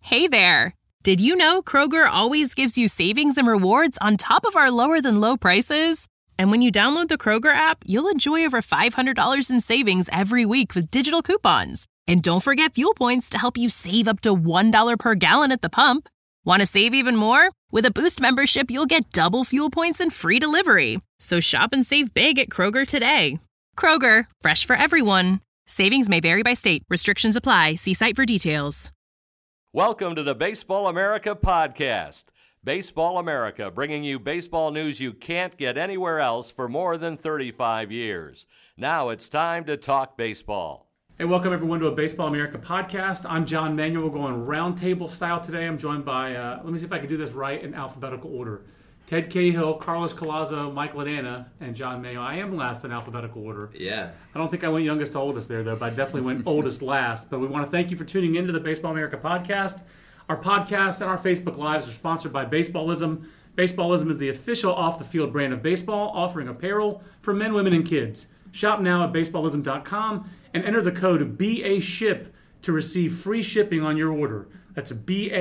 Hey there! Did you know Kroger always gives you savings and rewards on top of our lower-than-low prices? And when you download the Kroger app, you'll enjoy over $500 in savings every week with digital coupons. And don't forget fuel points to help you save up to $1 per gallon at the pump. Want to save even more? With a Boost membership, you'll get double fuel points and free delivery. So shop and save big at Kroger today. Kroger, fresh for everyone. Savings may vary by state. Restrictions apply. See site for details. Welcome to the Baseball America podcast. Baseball America, bringing you baseball news you can't get anywhere else for more than 35 years. Now it's time to talk baseball. Hey, welcome everyone to a Baseball America podcast. I'm John Manuel. We're going roundtable style today. I'm joined by, let me see if I can do this right in alphabetical order. Ted Cahill, Carlos Collazo, Mike Ladana, and John Mayo. I am last in alphabetical order. Yeah. I don't think I went youngest to oldest there, though, but I definitely went oldest last. But we want to thank you for tuning into the Baseball America podcast. Our podcast and our Facebook Lives are sponsored by Baseballism. Baseballism is the official off-the-field brand of baseball, offering apparel for men, women, and kids. Shop now at baseballism.com and enter the code BASHIP to receive free shipping on your order. That's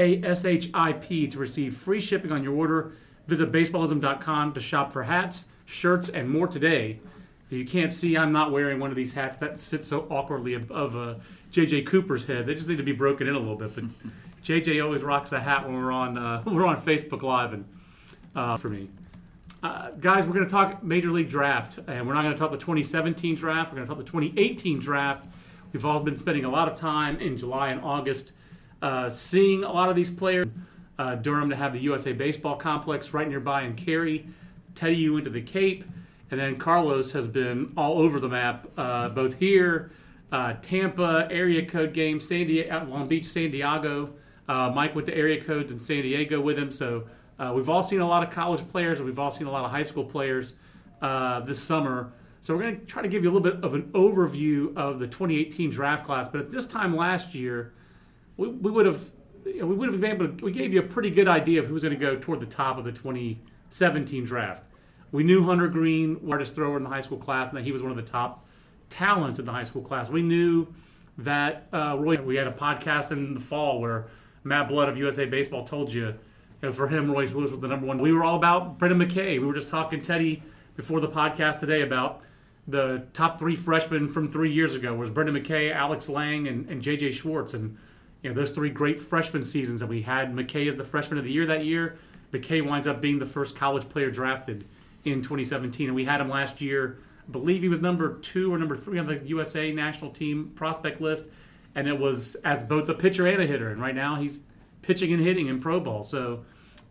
BASHIP to receive free shipping on your order. Visit baseballism.com to shop for hats, shirts, and more today. You can't see I'm not wearing one of these hats that sits so awkwardly above J.J. Cooper's head. They just need to be broken in a little bit. But J.J. always rocks a hat when we're on Facebook Live and for me. Guys, we're going to talk Major League Draft, and we're not going to talk the 2017 draft. We're going to talk the 2018 draft. We've all been spending a lot of time in July and August seeing a lot of these players. Durham to have the USA Baseball Complex right nearby in Cary. Teddy, you went to the Cape. And then Carlos has been all over the map, both here, Tampa, area code game, Long Beach, San Diego. Mike went to area codes in San Diego with him. So we've all seen a lot of college players, and we've all seen a lot of high school players this summer. So we're going to try to give you a little bit of an overview of the 2018 draft class. But at this time last year, we gave you a pretty good idea of who was going to go toward the top of the 2017 draft. We knew Hunter Green, hardest thrower in the high school class, and that he was one of the top talents in the high school class. We knew that we had a podcast in the fall where Matt Blood of USA Baseball told you, for him, Royce Lewis was the number one. We were all about Brendan McKay. We were just talking, Teddy, before the podcast today about the top three freshmen from 3 years ago. It was Brendan McKay, Alex Lang, and J.J. Schwartz. And those three great freshman seasons that we had. McKay as the freshman of the year that year. McKay winds up being the first college player drafted in 2017. And we had him last year. I believe he was number 2 or number 3 on the USA national team prospect list. And it was as both a pitcher and a hitter. And right now he's pitching and hitting in pro ball. So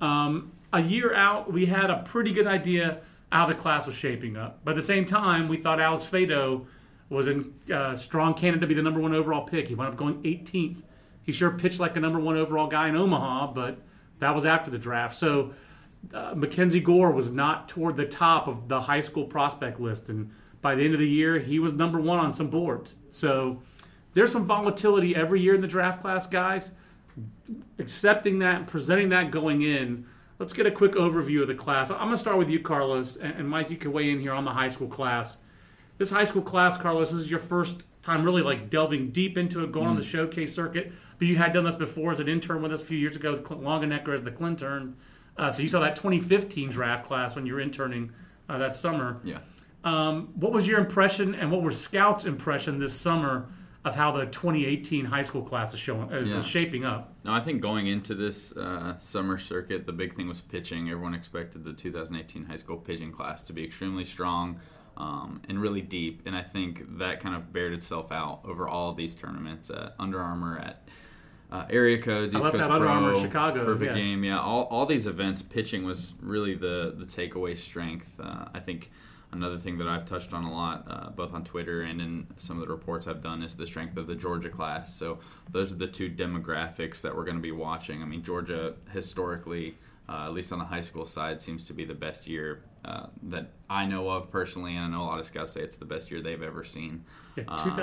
a year out, we had a pretty good idea how the class was shaping up. But at the same time, we thought Alex Fado was a strong candidate to be the number 1 overall pick. He wound up going 18th. He sure pitched like a number 1 overall guy in Omaha, but that was after the draft. So Mackenzie Gore was not toward the top of the high school prospect list. And by the end of the year, he was number 1 on some boards. So there's some volatility every year in the draft class, guys. Accepting that and presenting that going in, let's get a quick overview of the class. I'm going to start with you, Carlos. And Mike, you can weigh in here on the high school class. This high school class, Carlos, this is your first time really like delving deep into it, going on the showcase circuit. But you had done this before as an intern with us a few years ago, Longenecker as the Clintern. So you saw that 2015 draft class when you were interning that summer. Yeah. What was your impression, and what were Scout's impression this summer of how the 2018 high school class is shaping up? No, I think going into this summer circuit, the big thing was pitching. Everyone expected the 2018 high school pitching class to be extremely strong and really deep, and I think that kind of bared itself out over all of these tournaments at Under Armour, at area codes, East Coast Pro, Under Armour, Chicago, Perfect Game. Yeah, all these events, pitching was really the takeaway strength. I think another thing that I've touched on a lot, both on Twitter and in some of the reports I've done, is the strength of the Georgia class. So those are the two demographics that we're going to be watching. I mean, Georgia historically, at least on the high school side, seems to be the best year that I know of personally, and I know a lot of scouts say it's the best year they've ever seen. Yeah,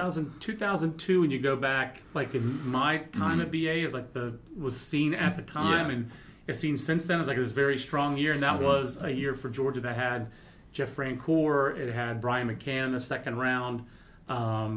2002, when you go back, like in my time at BA, is like was seen at the time, and it's seen since then as like this very strong year, and that was a year for Georgia that had Jeff Francoeur, it had Brian McCann in the second round,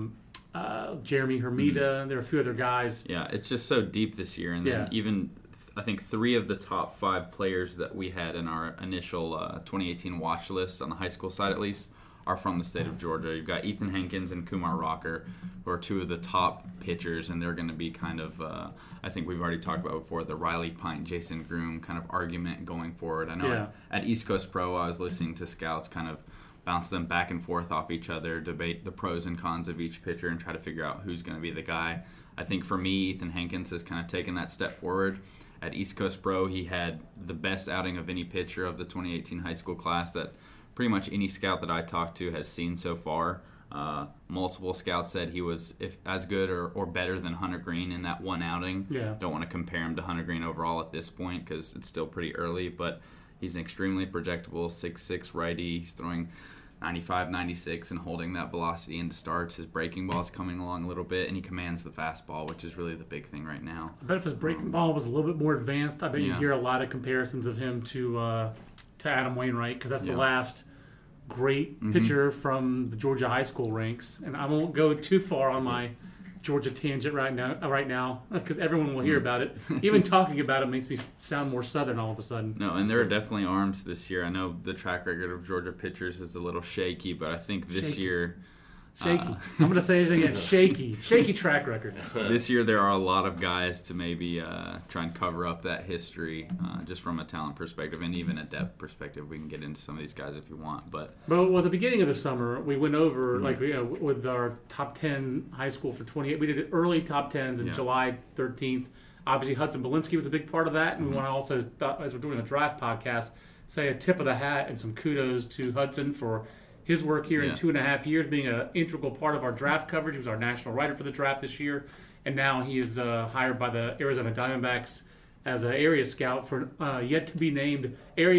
Jeremy Hermida. There are a few other guys. Yeah, it's just so deep this year. And then even, I think, 3 of the top 5 players that we had in our initial 2018 watch list, on the high school side at least, are from the state of Georgia. You've got Ethan Hankins and Kumar Rocker, who are 2 of the top pitchers, and they're going to be kind of, I think we've already talked about before, the Riley Pint, Jason Groom kind of argument going forward. I know at East Coast Pro, I was listening to scouts kind of bounce them back and forth off each other, debate the pros and cons of each pitcher, and try to figure out who's going to be the guy. I think for me, Ethan Hankins has kind of taken that step forward. At East Coast Pro, he had the best outing of any pitcher of the 2018 high school class that pretty much any scout that I talked to has seen so far. Multiple scouts said he was as good or better than Hunter Green in that one outing. Don't want to compare him to Hunter Green overall at this point because it's still pretty early, but he's an extremely projectable 6'6" righty. He's throwing 95, 96 and holding that velocity into starts. His breaking ball is coming along a little bit, and he commands the fastball, which is really the big thing right now. I bet if his breaking ball was a little bit more advanced, I bet you'd hear a lot of comparisons of him to Adam Wainwright, because that's the last great pitcher from the Georgia high school ranks. And I won't go too far on my Georgia tangent right now, because everyone will hear about it. Even talking about it makes me sound more Southern all of a sudden. No, and there are definitely arms this year. I know the track record of Georgia pitchers is a little shaky, but I think this year... Shaky. I'm going to say it again. Shaky track record. This year there are a lot of guys to maybe try and cover up that history just from a talent perspective and even a depth perspective. We can get into some of these guys if you want. But at the beginning of the summer, we went over with our top 10 high school for 28. We did early top 10s in July 13th. Obviously, Hudson Belinsky was a big part of that. And we want to also, as we're doing a draft podcast, say a tip of the hat and some kudos to Hudson for his work here in 2.5 years, being an integral part of our draft coverage. He was our national writer for the draft this year, and now he is hired by the Arizona Diamondbacks as an area scout for area to be named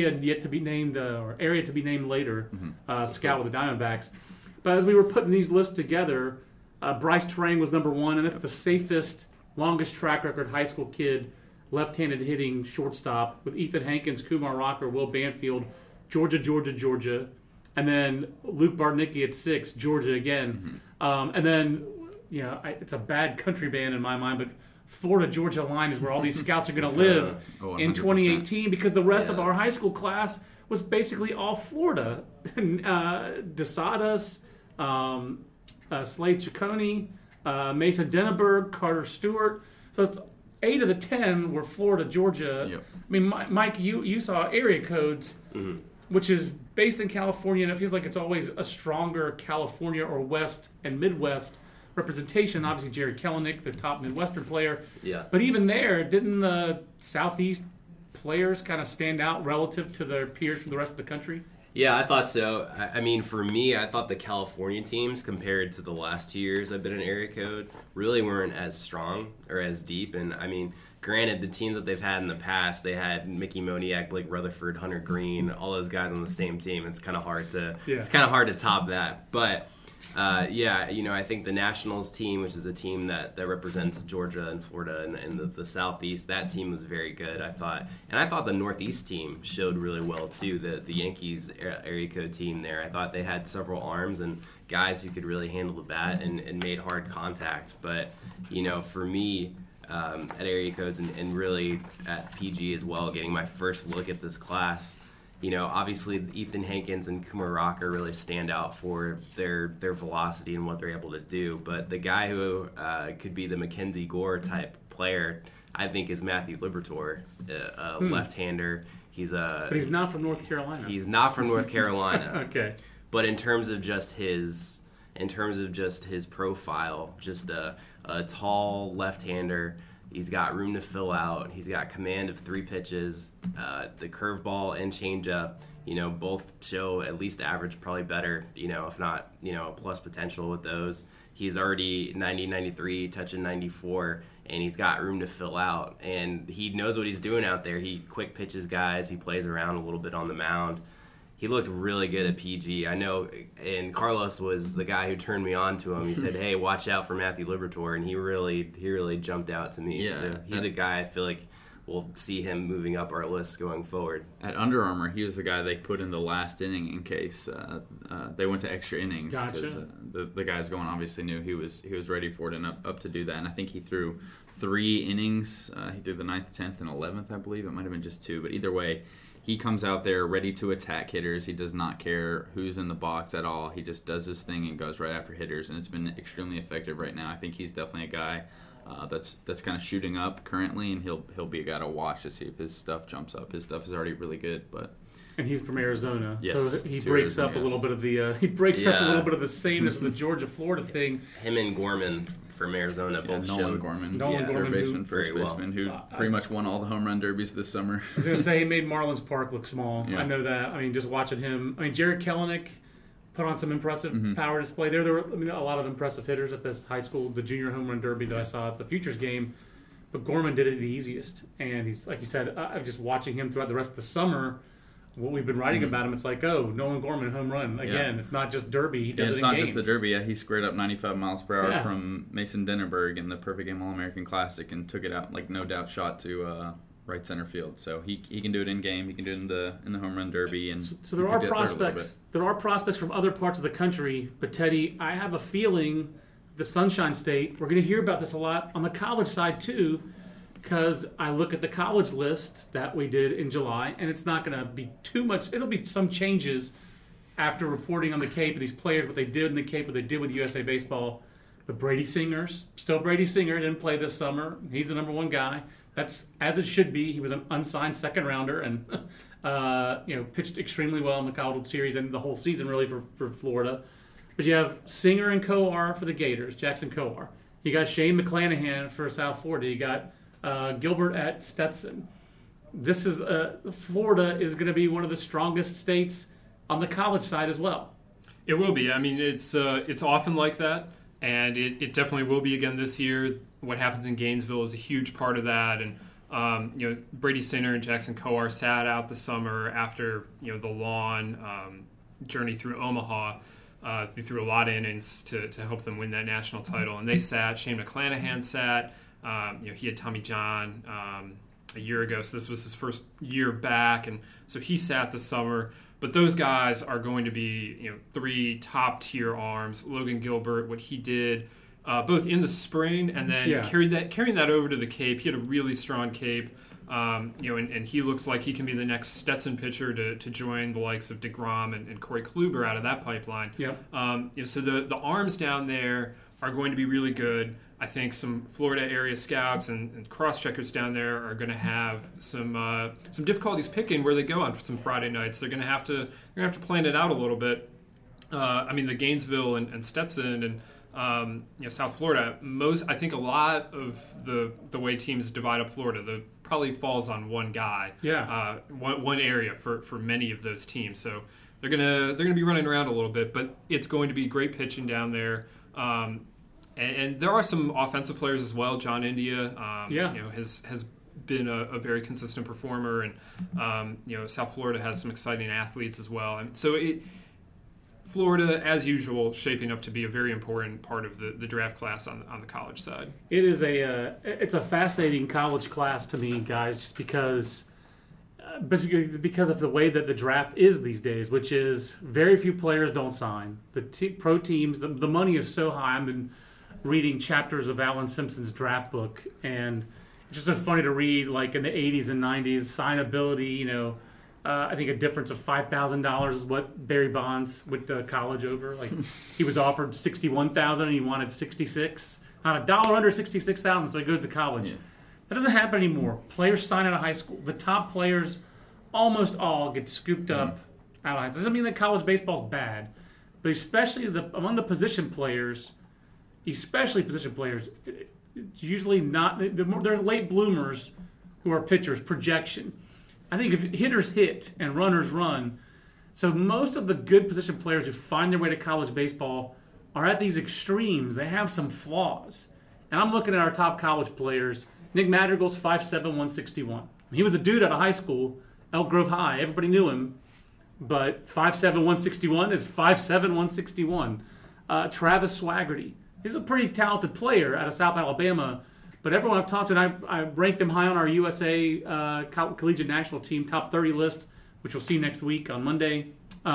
later scout with the Diamondbacks. But as we were putting these lists together, Bryce Terang was number 1, and that's the safest, longest track record high school kid, left-handed hitting shortstop, with Ethan Hankins, Kumar Rocker, Will Banfield, Georgia. And then Luke Bartnicki at 6, Georgia again. And then, it's a bad country band in my mind, but Florida-Georgia line is where all these scouts are going to live in 2018, because the rest of our high school class was basically all Florida. DeSadas, Slade Ciccone, Mason Denneberg, Carter Stewart. So it's 8 of the 10 were Florida-Georgia. Yep. I mean, Mike, you saw area codes, which is based in California, and it feels like it's always a stronger California or West and Midwest representation. Obviously, Jared Kelenic, the top Midwestern player. Yeah. But even there, didn't the Southeast players kind of stand out relative to their peers from the rest of the country? Yeah, I thought so. I mean, for me, I thought the California teams, compared to the last 2 years I've been in area code, really weren't as strong or as deep. And, I mean, granted, the teams that they've had in the past, they had Mickey Moniak, Blake Rutherford, Hunter Green, all those guys on the same team. It's kind of hard to top that. But I think the Nationals team, which is a team that represents Georgia and Florida and the Southeast, that team was very good, I thought. And I thought the Northeast team showed really well too. The Yankees area code team there, I thought they had several arms and guys who could really handle the bat and made hard contact. But for me, at area codes and really at PG as well, getting my first look at this class, obviously Ethan Hankins and Kumar Rocker really stand out for their velocity and what they're able to do. But the guy who could be the Mackenzie Gore type player, I think, is Matthew Liberatore, a left-hander. But he's not from North Carolina. He's not from North Carolina. Okay. But in terms of just his profile, just a tall left-hander. He's got room to fill out. He's got command of 3 pitches. The curveball and changeup, both show at least average, probably better, if not, plus potential with those. He's already 90, 93, touching 94, and he's got room to fill out. And he knows what he's doing out there. He quick pitches guys. He plays around a little bit on the mound. He looked really good at PG. I know, and Carlos was the guy who turned me on to him. He said, "Hey, watch out for Matthew Liberatore," and he really jumped out to me. Yeah, so he's a guy I feel like we'll see him moving up our list going forward. At Under Armour, he was the guy they put in the last inning in case they went to extra innings. Gotcha. Because the guys going obviously knew he was ready for it and up to do that. And I think he threw 3 innings. He threw the 9th, 10th, and 11th, I believe. It might have been just 2. But either way, he comes out there ready to attack hitters. He does not care who's in the box at all. He just does his thing and goes right after hitters. And it's been extremely effective right now. I think he's definitely a guy that's kind of shooting up currently, and he'll be a guy to watch to see if his stuff jumps up. His stuff is already really good, and he's from Arizona, yes, so he breaks up a little bit of the up a little bit of the sameness of the Georgia-Florida thing. Him and Gorman from Arizona both Nolan showed. Gorman, Gorman, baseman, first baseman, who pretty much won all the home run derbies this summer. I was going to say he made Marlins Park look small. Yeah. I know that. I mean, just watching him. I mean, Jared Kelenic put on some impressive power display. There were a lot of impressive hitters at this high school, the junior home run derby that I saw at the Futures game. But Gorman did it the easiest. And he's, like you said, I'm just watching him throughout the rest of the summer. What we've been writing about him, it's like, Nolan Gorman, home run. Again, It's not just derby. He does it in games. It's not just the derby. Yeah, he squared up 95 miles per hour Yeah. from Mason Dennerberg in the Perfect Game All-American Classic and took it out, like, no doubt shot to right center field. So he can do it in game. He can do it in the home run derby. And so there are prospects. There are prospects from other parts of the country. But Teddy, I have a feeling the Sunshine State, we're going to hear about this a lot on the college side too, because I look at the college list that we did in July, and it's not going to be too much. It'll be some changes after reporting on the Cape of these players, what they did in the Cape, what they did with USA Baseball. But Brady Singer's still Brady Singer, didn't play this summer. He's the number 1 guy. That's as it should be. He was an unsigned second rounder and pitched extremely well in the College World Series and the whole season really for Florida. But you have Singer and Coar for the Gators, Jackson Coar. You got Shane McClanahan for South Florida. You got Gilbert at Stetson. This is Florida is going to be one of the strongest states on the college side as well. It will be. I mean, it's often like that, and it definitely will be again this year. What happens in Gainesville is a huge part of that, and Brady Singer and Jackson Coar sat out the summer after the long journey through Omaha. They threw a lot of innings to help them win that national title, and they sat. Shane McClanahan sat. He had Tommy John a year ago, so this was his first year back, and so he sat this summer. But those guys are going to be 3 top-tier arms. Logan Gilbert, what he did both in the spring and then carrying that over to the Cape. He had a really strong Cape, and he looks like he can be the next Stetson pitcher to join the likes of DeGrom and Corey Kluber out of that pipeline. Yep. So the arms down there are going to be really good. I think some Florida area scouts and cross-checkers down there are going to have some difficulties picking where they go on some Friday nights. They're going to have to plan it out a little bit. The Gainesville and Stetson and South Florida. I think a lot of the way teams divide up Florida, probably falls on one guy. Yeah. One area for many of those teams. So they're gonna be running around a little bit, but it's going to be great pitching down there. And there are some offensive players as well. John India, has been a very consistent performer, and South Florida has some exciting athletes as well. And so Florida, as usual, shaping up to be a very important part of the draft class on the college side. It is it's a fascinating college class to me, guys, just because of the way that the draft is these days, which is very few players don't sign. The pro teams, the money is so high. I've been reading chapters of Alan Simpson's draft book, and it's just so funny to read, like in the 80s and 90s, signability, I think a difference of $5,000 is what Barry Bonds went to college over. Like he was offered $61,000 and he wanted $66,000. Not $1 under $66,000, so he goes to college. Yeah. That doesn't happen anymore. Players sign out of high school. The top players, almost all, get scooped up out of high school. Doesn't mean that college baseball's bad, but especially among the position players, it's usually not. There's late bloomers who are pitchers, projection. I think if hitters hit and runners run, so most of the good position players who find their way to college baseball are at these extremes. They have some flaws. And I'm looking at our top college players. Nick Madrigal's 5'7", 161. He was a dude out of high school, Elk Grove High. Everybody knew him. But 5'7", 161 is 5'7", 161. Travis Swaggerty. He's a pretty talented player out of South Alabama, But everyone I've talked to, and I ranked them high on our USA Collegiate National Team top 30 list, which we'll see next week on Monday.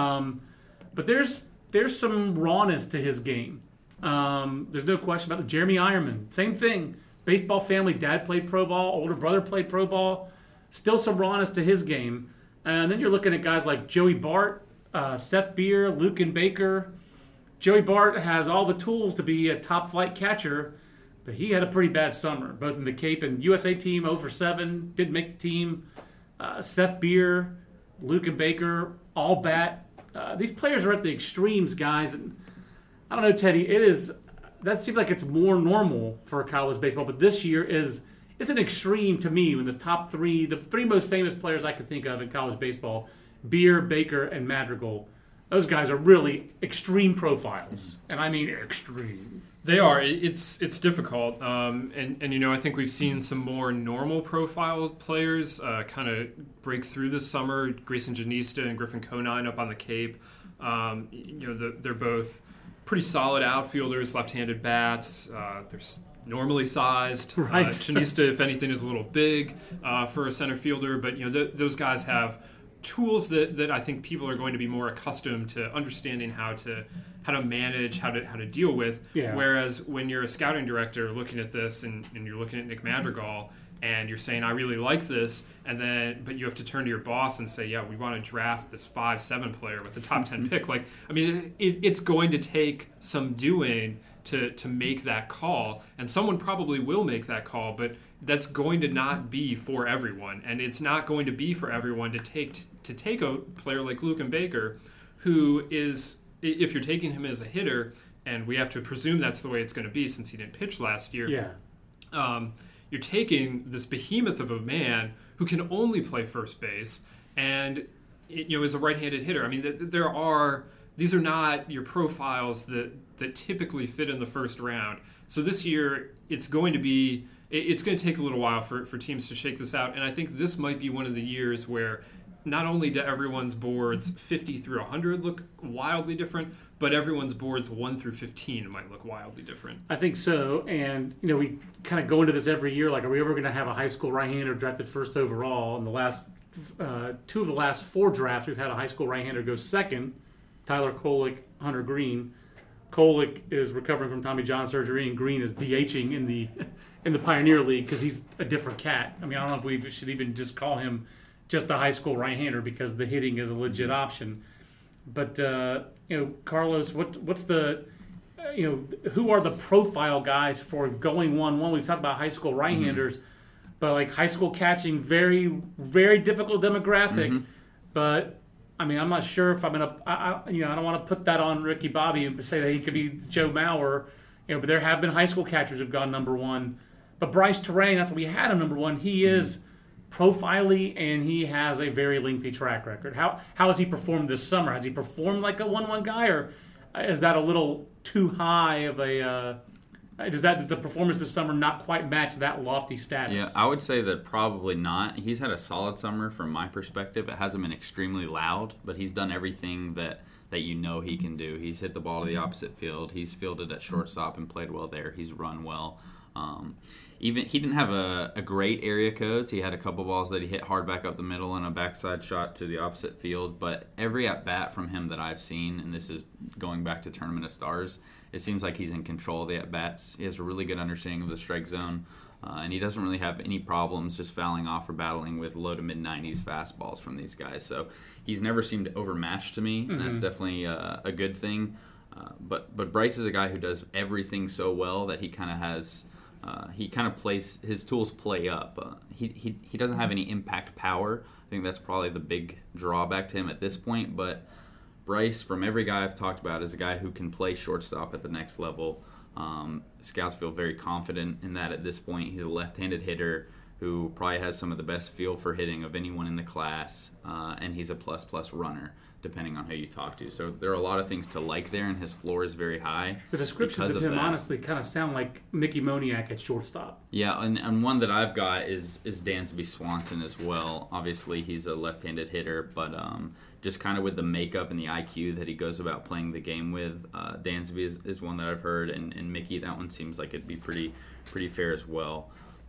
But there's some rawness to his game. There's no question about it. Jeremy Ironman, same thing. Baseball family, dad played pro ball, older brother played pro ball. Still some rawness to his game. And then you're looking at guys like Joey Bart, Seth Beer, Luken Baker. Joey Bart has all the tools to be a top flight catcher, but he had a pretty bad summer, both in the Cape and USA team, 0 for 7, didn't make the team. Seth Beer, Luken Baker, all bat. These players are at the extremes, guys. And I don't know, Teddy, that seems like it's more normal for college baseball, but this year it's an extreme to me when the three most famous players I could think of in college baseball, Beer, Baker, and Madrigal, those guys are really extreme profiles. And I mean extreme. They are. It's difficult. And I think we've seen some more normal profile players kind of break through this summer. Grayson Janista and Griffin Conine up on the Cape. They're both pretty solid outfielders, left-handed bats. They're normally sized. Right. Janista, if anything, is a little big for a center fielder. But those guys have tools that I think people are going to be more accustomed to understanding how to manage, how to deal with. Yeah. Whereas when you're a scouting director looking at this and you're looking at Nick Madrigal and you're saying, I really like this, but you have to turn to your boss and say, yeah, we want to draft this 5-7 player with the top 10 pick. It's going to take some doing to make that call, and someone probably will make that call, but that's going to not be for everyone, and it's not going to be for everyone to take a player like Luken Baker, who is, if you're taking him as a hitter, and we have to presume that's the way it's going to be since he didn't pitch last year. Yeah. You're taking this behemoth of a man who can only play first base, and is a right-handed hitter. I mean, these are not your profiles that typically fit in the first round. So this year, it's going to take a little while for teams to shake this out, and I think this might be one of the years where not only do everyone's boards 50 through 100 look wildly different, but everyone's boards 1 through 15 might look wildly different. I think so, and we kind of go into this every year, like, are we ever going to have a high school right-hander drafted first overall? In the last 2 of the last 4 drafts, we've had a high school right-hander go second, Tyler Kolek, Hunter Green. Kolek is recovering from Tommy John surgery, and Green is DHing in the Pioneer League because he's a different cat. I mean, I don't know if we should even just call him just a high school right-hander because the hitting is a legit option. But Carlos, what's the who are the profile guys for going 1-1? We've talked about high school right-handers, but like high school catching, very very difficult demographic. But I mean, I'm not sure if I'm gonna. I don't want to put that on Ricky Bobby and say that he could be Joe Mauer. But there have been high school catchers who've gone number 1. But Bryce Terang, that's what we had him number 1. He is profile-y, and he has a very lengthy track record. How has he performed this summer? Has he performed like a 1-1 guy, or is that a little too high of a? Does the performance this summer not quite match that lofty status? Yeah, I would say that probably not. He's had a solid summer from my perspective. It hasn't been extremely loud, but he's done everything that he can do. He's hit the ball to the opposite field. He's fielded at shortstop and played well there. He's run well. Even he didn't have a great area codes. He had a couple balls that he hit hard back up the middle and a backside shot to the opposite field. But every at-bat from him that I've seen, and this is going back to Tournament of Stars, it seems like he's in control of the at-bats. He has a really good understanding of the strike zone, and he doesn't really have any problems just fouling off or battling with low to mid-90s fastballs from these guys. So he's never seemed overmatched to me, and that's definitely a good thing. But Bryce is a guy who does everything so well that he kind of has... he kind of plays, his tools play up. He doesn't have any impact power. I think that's probably the big drawback to him at this point. But Bryce, from every guy I've talked about, is a guy who can play shortstop at the next level. Scouts feel very confident in that at this point. He's a left-handed hitter who probably has some of the best feel for hitting of anyone in the class, and he's a plus runner, depending on who you talk to. So there are a lot of things to like there, and his floor is very high. The descriptions of him, honestly, kind of sound like Mickey Moniak at shortstop. Yeah, and one that I've got is Dansby Swanson as well. Obviously, he's a left-handed hitter, but just kind of with the makeup and the IQ that he goes about playing the game with, Dansby is one that I've heard, and Mickey, that one seems like it'd be pretty fair as well.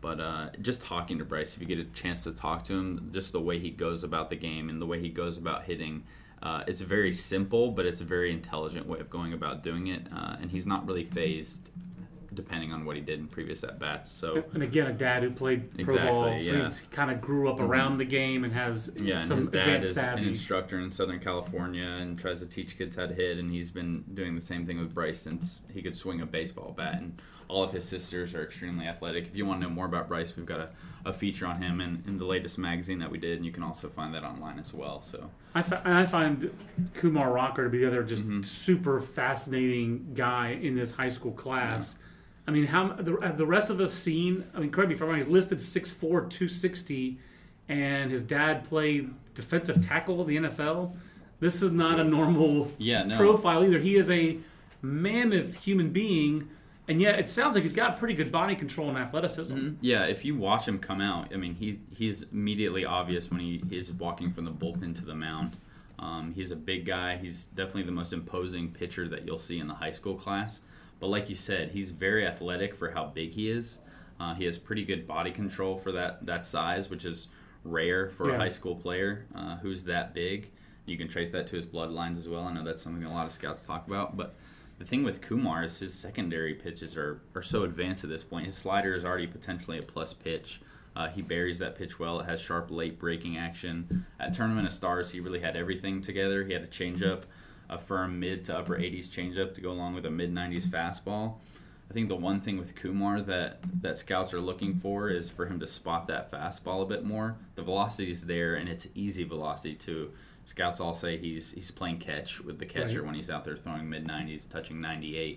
But just talking to Bryce, if you get a chance to talk to him, just the way he goes about the game and the way he goes about hitting, it's very simple, but it's a very intelligent way of going about doing it. And he's not really phased depending on what he did in previous at-bats. So, and again, a dad who played pro ball, so he kind of grew up around the game and has some his dad advanced is savvy. an instructor in Southern California and tries to teach kids how to hit, and he's been doing the same thing with Bryce since he could swing a baseball bat. And all of his sisters are extremely athletic. If you want to know more about Bryce, we've got a feature on him in the latest magazine that we did, and you can also find that online as well. So I find Kumar Rocker to be the other just super fascinating guy in this high school class. Yeah. I mean, have the rest of us seen? I mean, correct me if I'm wrong. He's listed 6'4", 260, and his dad played defensive tackle of the NFL. This is not a normal profile either. He is a mammoth human being, and yet it sounds like he's got pretty good body control and athleticism. Mm-hmm. Yeah, if you watch him come out, I mean, he's immediately obvious when he's walking from the bullpen to the mound. He's a big guy. He's definitely the most imposing pitcher that you'll see in the high school class. But like you said, he's very athletic for how big he is. He has pretty good body control for that size, which is rare for a high school player who's that big. You can trace that to his bloodlines as well. I know that's something a lot of scouts talk about. But the thing with Kumar is his secondary pitches are so advanced at this point. His slider is already potentially a plus pitch. He buries that pitch well. It has sharp late breaking action. At Tournament of Stars, he really had everything together. He had a changeup, a firm mid to upper 80s changeup to go along with a mid-90s fastball. I think the one thing with Kumar that scouts are looking for is for him to spot that fastball a bit more. The velocity is there, and it's easy velocity too. Scouts all say he's playing catch with the catcher when he's out there throwing mid-90s, touching 98.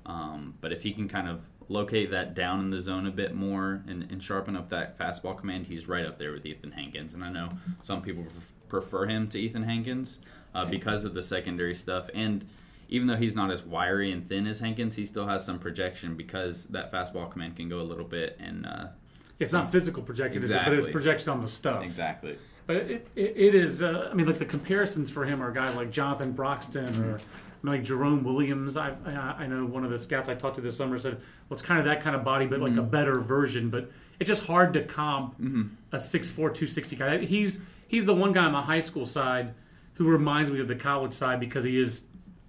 But if he can kind of locate that down in the zone a bit more and sharpen up that fastball command, he's right up there with Ethan Hankins. And I know some people prefer him to Ethan Hankins because of the secondary stuff. And even though he's not as wiry and thin as Hankins, he still has some projection because that fastball command can go a little bit. And it's not physical projection, exactly. But it's projection on the stuff. Exactly. But it is, I mean, like the comparisons for him are guys like Jonathan Broxton or like Jerome Williams. I know one of the scouts I talked to this summer said, well, it's kind of that kind of body, but like a better version. But it's just hard to comp a 6'4", 260 guy. He's the one guy on the high school side who reminds me of the college side because he is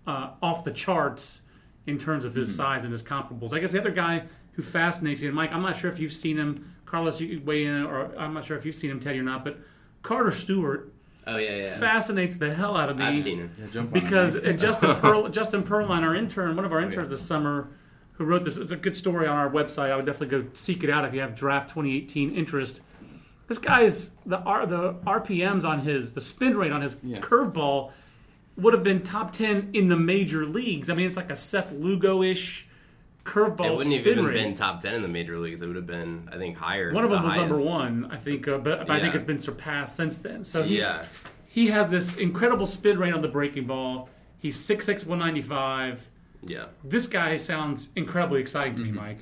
off the charts in terms of his size and his comparables. I guess the other guy who fascinates me, and Mike, I'm not sure if you've seen him. Carlos, you weigh in, or I'm not sure if you've seen him, Teddy, or not, but Carter Stewart fascinates the hell out of me. I've seen him. Yeah, because Justin Perline, our intern, one of our interns this summer, who wrote this, it's a good story on our website. I would definitely go seek it out if you have Draft 2018 interest. This guy's, the RPMs on the spin rate on his curveball would have been top 10 in the major leagues. I mean, it's like a Seth Lugo-ish curveball spin rate. It wouldn't have even been top 10 in the major leagues. It would have been, I think, higher. One of them was number one, I think, but I think it's been surpassed since then. So he has this incredible spin rate on the breaking ball. He's 6'6", 195. Yeah. This guy sounds incredibly exciting to me, Mike.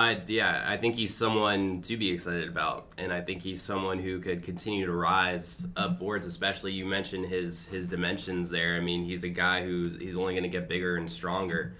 I think he's someone to be excited about, and I think he's someone who could continue to rise up boards. Especially, you mentioned his dimensions there. I mean, he's a guy he's only going to get bigger and stronger.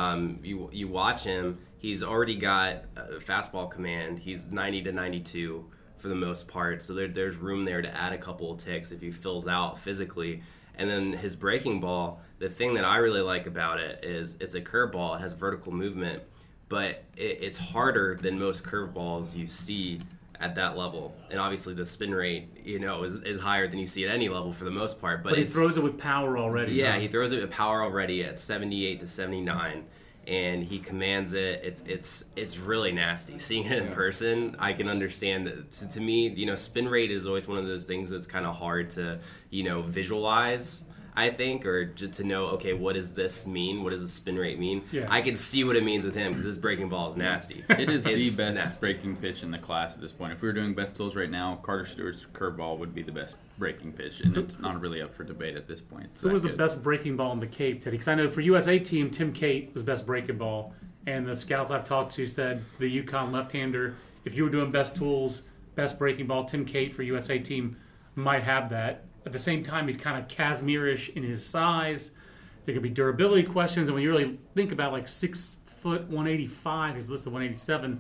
You watch him; he's already got a fastball command. He's 90 to 92 for the most part, so there's room there to add a couple of ticks if he fills out physically. And then his breaking ball, the thing that I really like about it is it's a curveball. It has vertical movement. But it's harder than most curveballs you see at that level. And obviously the spin rate, is higher than you see at any level for the most part. But he throws it with power already. Yeah, he throws it with power already at 78 to 79. And he commands it. It's really nasty. Seeing it in person, I can understand that. To me, spin rate is always one of those things that's kind of hard to, visualize, I think, or just to know, okay, what does this mean? What does the spin rate mean? Yeah. I can see what it means with him because this breaking ball is nasty. It is the best breaking pitch in the class at this point. If we were doing best tools right now, Carter Stewart's curveball would be the best breaking pitch, and it's not really up for debate at this point. Who was the best breaking ball in the Cape, Teddy? Because I know for USA team, Tim Cate was best breaking ball, and the scouts I've talked to said the UConn left-hander, if you were doing best tools, best breaking ball, Tim Cate for USA team might have that. At the same time, he's kind of Casimir-ish in his size. There could be durability questions, and when you really think about like 6'185", he's listed 187.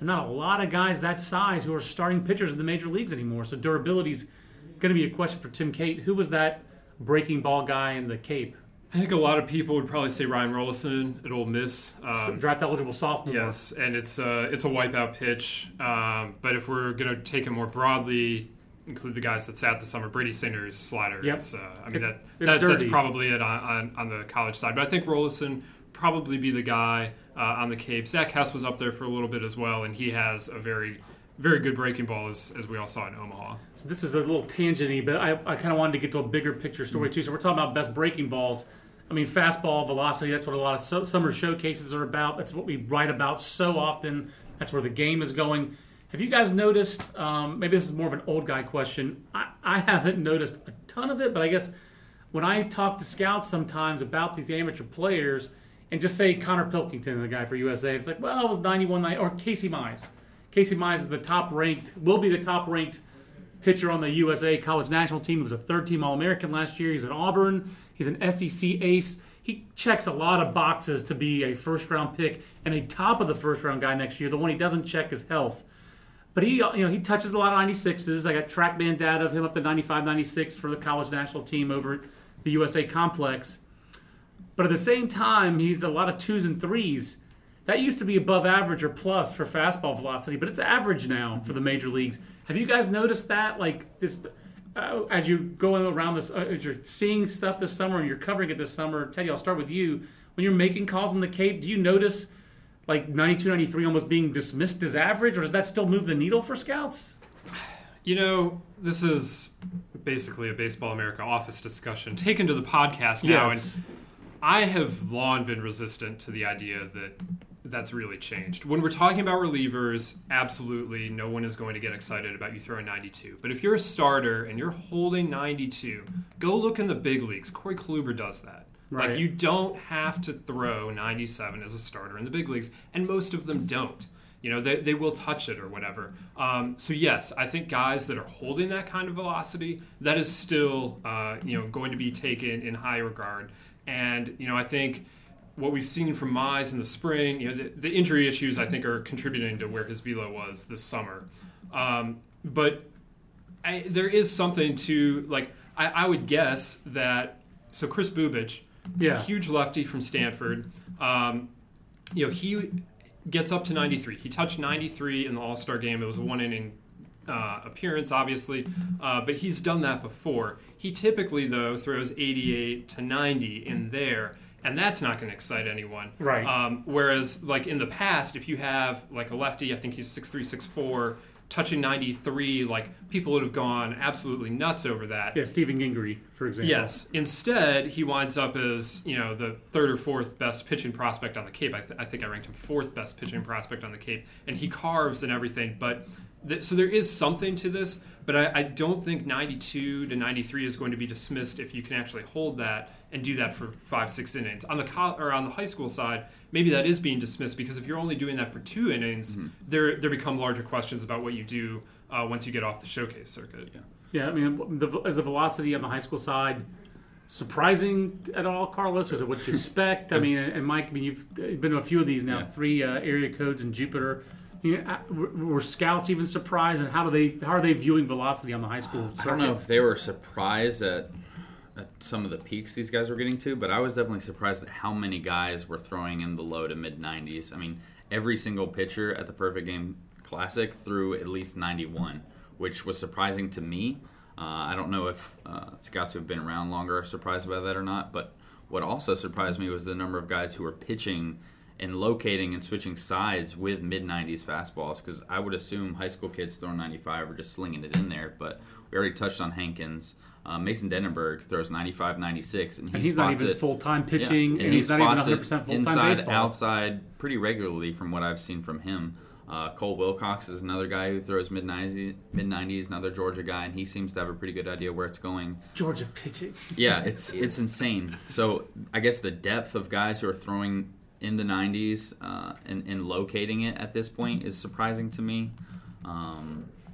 and not a lot of guys that size who are starting pitchers in the major leagues anymore. So durability's going to be a question for Tim Cate. Who was that breaking ball guy in the Cape? I think a lot of people would probably say Ryan Rollison at Ole Miss. Draft-eligible sophomore. Yes, and it's a wipeout pitch. But if we're going to take it more broadly, include the guys that sat this summer, Brady Singer's slider. Yep. That's probably it on the college side. But I think Rollison probably be the guy on the Cape. Zach Hess was up there for a little bit as well, and he has a very, very good breaking ball, as we all saw in Omaha. So this is a little tangent-y, but I kind of wanted to get to a bigger picture story, too. So we're talking about best breaking balls. I mean, fastball velocity, that's what a lot of summer showcases are about. That's what we write about so often. That's where the game is going. Have you guys noticed, maybe this is more of an old guy question, I haven't noticed a ton of it, but I guess when I talk to scouts sometimes about these amateur players, and just say Connor Pilkington, the guy for USA, it's like, well, it was 91, or Casey Mize. Casey Mize is will be the top-ranked pitcher on the USA college national team. He was a third-team All-American last year. He's at Auburn. He's an SEC ace. He checks a lot of boxes to be a first-round pick and a top of the first-round guy next year. The one he doesn't check is health. But he touches a lot of 96s. I got TrackMan data of him up to 95, 96 for the college national team over at the USA complex. But at the same time, he's a lot of 2s and 3s. That used to be above average or plus for fastball velocity, but it's average now for the major leagues. Have you guys noticed that? Like this, as you go around this, as you're seeing stuff this summer and you're covering it this summer, Teddy, I'll start with you. When you're making calls on the Cape, do you notice like 92, 93 almost being dismissed as average, or does that still move the needle for scouts? This is basically a Baseball America office discussion taken to the podcast now, yes. And I have long been resistant to the idea that that's really changed. When we're talking about relievers, absolutely no one is going to get excited about you throwing 92. But if you're a starter and you're holding 92, go look in the big leagues. Corey Kluber does that. Right. Like, you don't have to throw 97 as a starter in the big leagues, and most of them don't. They will touch it or whatever. So yes, I think guys that are holding that kind of velocity, that is still going to be taken in high regard. And I think what we've seen from Mize in the spring, the injury issues I think are contributing to where his velo was this summer. But there is something to I would guess that. So Chris Bubich, huge lefty from Stanford, he gets up to 93. He touched 93 in the All-Star game. It was a one-inning appearance, obviously, but he's done that before. He typically, though, throws 88 to 90 in there, and that's not going to excite anyone. Right. Whereas, in the past, if you have, a lefty, I think he's 6'3", 6'4", touching 93, people would have gone absolutely nuts over that. Yeah, Stephen Gingrey, for example. Yes. Instead, he winds up as, the third or fourth best pitching prospect on the Cape. I think I ranked him fourth best pitching prospect on the Cape, and he carves and everything. But so there is something to this, but I don't think 92 to 93 is going to be dismissed if you can actually hold that and do that for 5-6 innings. On the high school side, maybe that is being dismissed because if you're only doing that for 2 innings, there become larger questions about what you do once you get off the showcase circuit. Yeah, I mean, is the velocity on the high school side surprising at all, Carlos, or is it what you expect? I mean, and Mike, you've been to a few of these now, 3 area codes in Jupiter. Were scouts even surprised, and how are they viewing velocity on the high school circuit? I don't know if they were surprised at some of the peaks these guys were getting to, but I was definitely surprised at how many guys were throwing in the low to mid-90s. I mean, every single pitcher at the Perfect Game Classic threw at least 91, which was surprising to me. I don't know if scouts who have been around longer are surprised by that or not, but what also surprised me was the number of guys who were pitching and locating and switching sides with mid-90s fastballs, because I would assume high school kids throwing 95 are just slinging it in there, but we already touched on Hankins. Mason Denenberg throws 95, 96, and he's not even full-time pitching, and he's not even 100% full-time inside, baseball. Outside, pretty regularly from what I've seen from him. Cole Wilcox is another guy who throws mid-90s, another Georgia guy, and he seems to have a pretty good idea where it's going. Georgia pitching. Yeah, it's insane. So I guess the depth of guys who are throwing in the 90s and locating it at this point is surprising to me.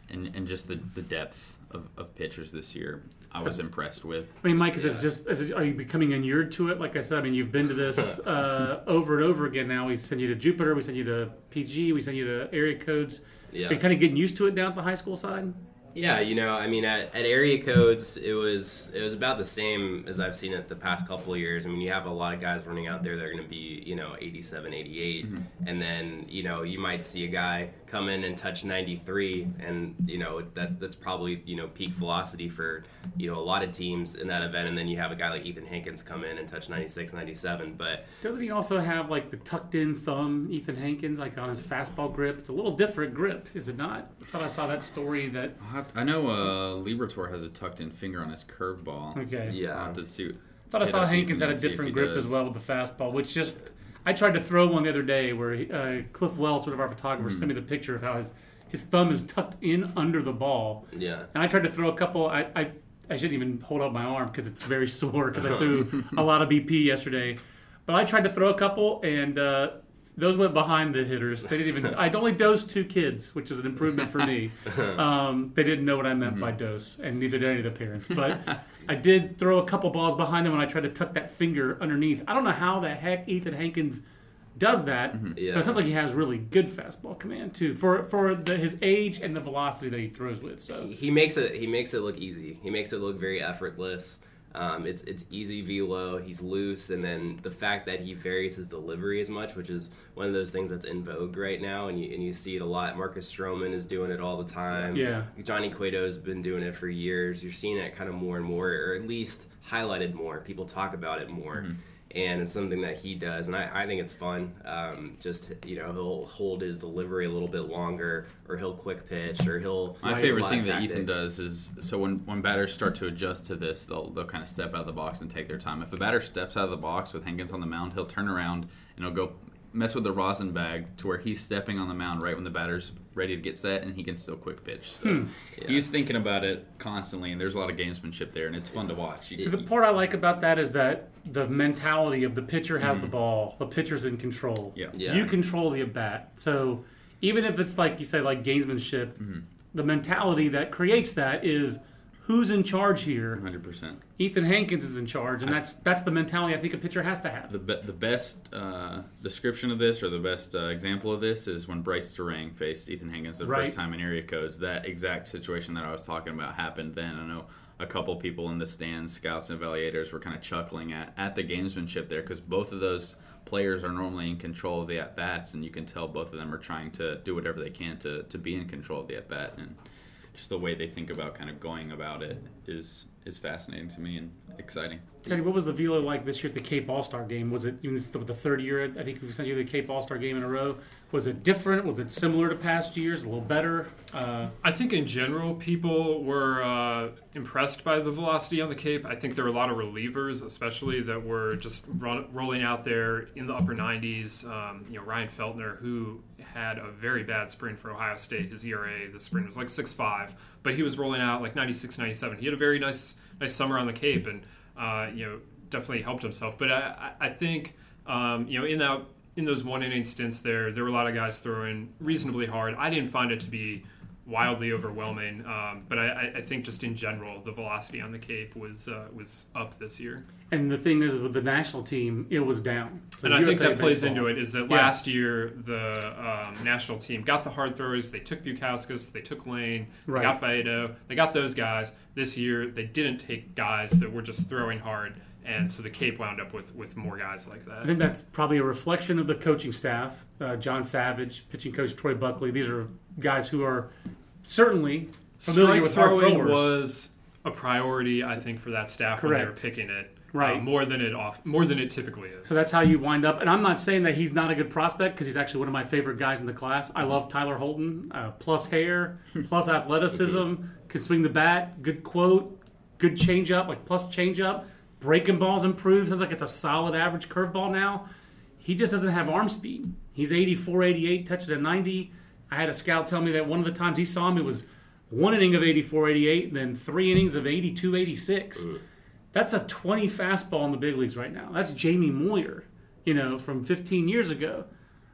and just the depth of pitchers this year, I was impressed with. I mean, Mike, are you becoming inured to it? Like I said, I mean, you've been to this over and over again now. We send you to Jupiter, we send you to PG, we send you to area codes. Yeah. Are you kind of getting used to it down at the high school side? Yeah, I mean, at area codes, it was about the same as I've seen it the past couple of years. I mean, you have a lot of guys running out there that are going to be, 87, 88. Mm-hmm. And then, you might see a guy come in and touch 93. And, that's probably, peak velocity for, a lot of teams in that event. And then you have a guy like Ethan Hankins come in and touch 96, 97. But doesn't he also have, like, the tucked-in thumb, Ethan Hankins, like, on his fastball grip? It's a little different grip, is it not? I thought I saw that story that... I know Liberatore has a tucked-in finger on his curveball. Okay. Yeah. I'll have to see. I thought I saw Hankins had a different grip as well with the fastball, which just... I tried to throw one the other day where Cliff Welch, one of our photographers, sent me the picture of how his thumb is tucked in under the ball. Yeah. And I tried to throw a couple... I shouldn't even hold up my arm because it's very sore because I threw a lot of BP yesterday. But I tried to throw a couple, and those went behind the hitters. They didn't even... I'd only dosed 2 kids, which is an improvement for me. They didn't know what I meant by dose, and neither did any of the parents. But I did throw a couple balls behind them when I tried to tuck that finger underneath. I don't know how the heck Ethan Hankins does that, Yeah. but it sounds like he has really good fastball command, too, for his age and the velocity that he throws with. So he makes it look easy. He makes it look very effortless. It's easy velo. He's loose, and then the fact that he varies his delivery as much, which is one of those things that's in vogue right now, and you see it a lot. Marcus Stroman is doing it all the time. Yeah. Johnny Cueto's been doing it for years. You're seeing it kind of more and more, or at least highlighted more. People talk about it more. Mm-hmm. And it's something that he does, and I think it's fun. He'll hold his delivery a little bit longer, or he'll quick pitch, or he'll... My favorite thing that Ethan does is, so when batters start to adjust to this, they'll kind of step out of the box and take their time. If a batter steps out of the box with Hankins on the mound, he'll turn around and he'll go mess with the rosin bag to where he's stepping on the mound right when the batter's ready to get set, and he can still quick pitch. So he's thinking about it constantly, and there's a lot of gamesmanship there, and it's fun to watch. So the part I like about that is that the mentality of the pitcher has the ball, the pitcher's in control. Yeah. You control the at-bat. So even if it's like you say, like gamesmanship, the mentality that creates that is who's in charge here. 100%. Ethan Hankins is in charge, and that's the mentality I think a pitcher has to have. The best description of this, or the best example of this, is when Bryce Durang faced Ethan Hankins the first time in area codes. That exact situation that I was talking about happened then. I know a couple people in the stands, scouts and evaluators, were kind of chuckling at the gamesmanship there, because both of those players are normally in control of the at-bats, and you can tell both of them are trying to do whatever they can to be in control of the at-bat. And just the way they think about kind of going about it is fascinating to me and exciting. Teddy, what was the velo like this year at the Cape All-Star Game? Was it, this is the third year I think we sent you the Cape All-Star Game in a row. Was it different? Was it similar to past years? A little better? I think in general people were impressed by the velocity on the Cape. I think there were a lot of relievers, especially, that were just rolling out there in the upper 90s. Ryan Feltner, who had a very bad spring for Ohio State. His ERA this spring was like 6.5, but he was rolling out like 96, 97. He had a very nice summer on the Cape, and definitely helped himself. But I think in those one inning stints there were a lot of guys throwing reasonably hard. I didn't find it to be wildly overwhelming, but I think just in general the velocity on the Cape was up this year. And the thing is, with the national team, it was down. So and I think that plays baseball. into it, is that last year the national team got the hard throwers. They took Bukauskas, they took Lane, they got Faedo, they got those guys. This year they didn't take guys that were just throwing hard, and so the Cape wound up with more guys like that. I think that's probably a reflection of the coaching staff. John Savage, pitching coach Troy Buckley. These are guys who are certainly familiar with hard throwing throwers. Was a priority, I think, for that staff when they were picking it. Right. More than it typically is. So that's how you wind up. And I'm not saying that he's not a good prospect, because he's actually one of my favorite guys in the class. I love Tyler Holton, plus hair, plus athleticism, can swing the bat, good quote, good changeup, like plus changeup, breaking balls improved. Sounds like it's a solid average curveball now. He just doesn't have arm speed. He's 84, 88, touched it at 90. I had a scout tell me that one of the times he saw him, it was one inning of 84, 88, and then 3 innings of 82, 86. That's a 20 fastball in the big leagues right now. That's Jamie Moyer, from 15 years ago.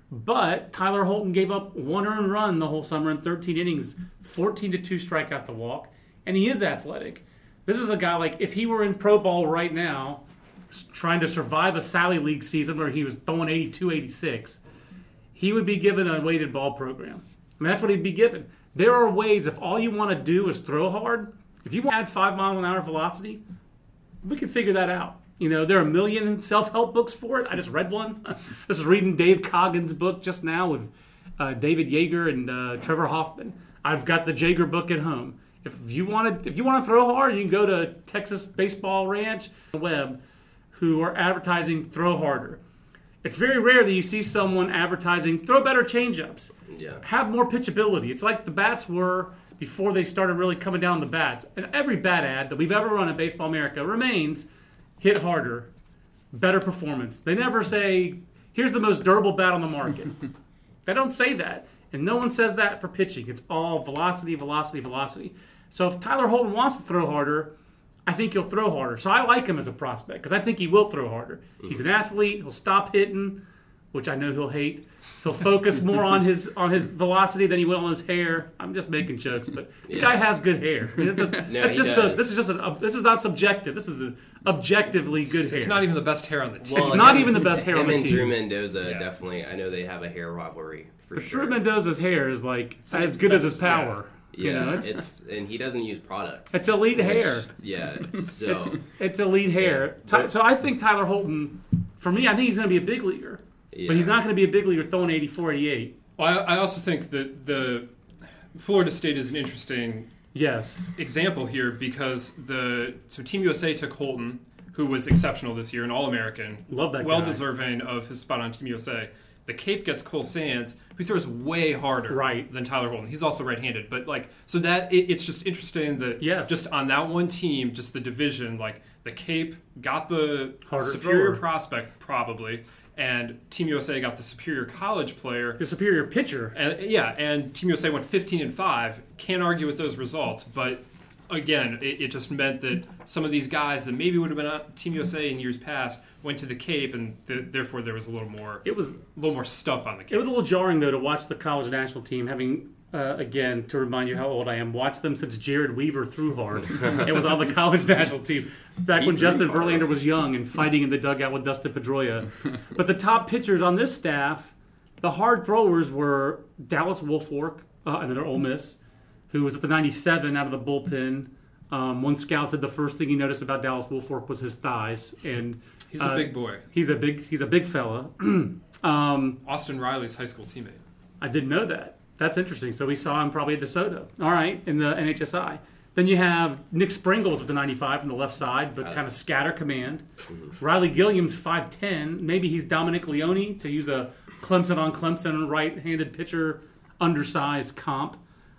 But Tyler Holton gave up 1 earned run the whole summer in 13 innings, 14-2 strikeout to walk, and he is athletic. This is a guy, like, if he were in pro ball right now, trying to survive a Sally League season where he was throwing 82, 86, he would be given a weighted ball program. I mean, that's what he'd be given. There are ways, if all you want to do is throw hard, if you want to add 5 miles an hour velocity, we can figure that out. You know, there are a million self-help books for it. I just read one. I was reading Dave Coggins' book just now with David Yeager and Trevor Hoffman. I've got the Jaeger book at home. If you want to throw hard, you can go to Texas Baseball Ranch Web, who are advertising throw harder. It's very rare that you see someone advertising throw better changeups, have more pitchability. It's like the bats were before they started really coming down the bats. And every bat ad that we've ever run at Baseball America remains hit harder, better performance. They never say, here's the most durable bat on the market. They don't say that. And no one says that for pitching. It's all velocity, velocity, velocity. So if Tyler Holton wants to throw harder, I think he'll throw harder. So I like him as a prospect because I think he will throw harder. He's an athlete. He'll stop hitting, which I know he'll hate. He'll focus more on his velocity than he will on his hair. I'm just making jokes, but the guy has good hair. I mean, this is not subjective. This is an objectively good hair. It's not even the best hair on the team. It's not even the best hair on the team. Drew Mendoza, definitely. I know they have a hair rivalry for sure. Drew Mendoza's hair is like as good as his power. Yeah, you know, and he doesn't use products. It's elite hair. Yeah, so it's elite hair. So I think Tyler Holton, for me, I think he's going to be a big leaguer. Yeah. But he's not going to be a big leaguer throwing 84, 88. Well, I also think that the Florida State is an interesting example here because Team USA took Holton, who was exceptional this year, an All-American. Love that guy. Well-deserving of his spot on Team USA. The Cape gets Cole Sands, who throws way harder than Tyler Holton. He's also right-handed. But, so that it's just interesting that just on that one team, just the division, the Cape got the superior prospect probably, and Team USA got the superior college player. The superior pitcher. And Team USA went 15-5. Can't argue with those results, but again, it just meant that some of these guys that maybe would have been on Team USA in years past went to the Cape, and therefore there was a little more stuff on the Cape. It was a little jarring, though, to watch the college national team, having, again, to remind you how old I am, watched them since Jared Weaver threw hard. It was on the college national team, back when Justin Verlander was young and fighting in the dugout with Dustin Pedroia. But the top pitchers on this staff, the hard throwers were Dallas Wolfwork, another Ole Miss, who was at the 97 out of the bullpen. One scout said the first thing he noticed about Dallas Wolfwork was his thighs, and he's a big boy. He's a big fella. Austin Riley's high school teammate. I didn't know that. That's interesting. So we saw him probably at DeSoto. All right, in the NHSI. Then you have Nick Springles with the 95 from the left side, but kind of scatter command. Riley Gilliam's 5'10". Maybe he's Dominic Leone, to use a Clemson on Clemson right-handed pitcher, undersized comp.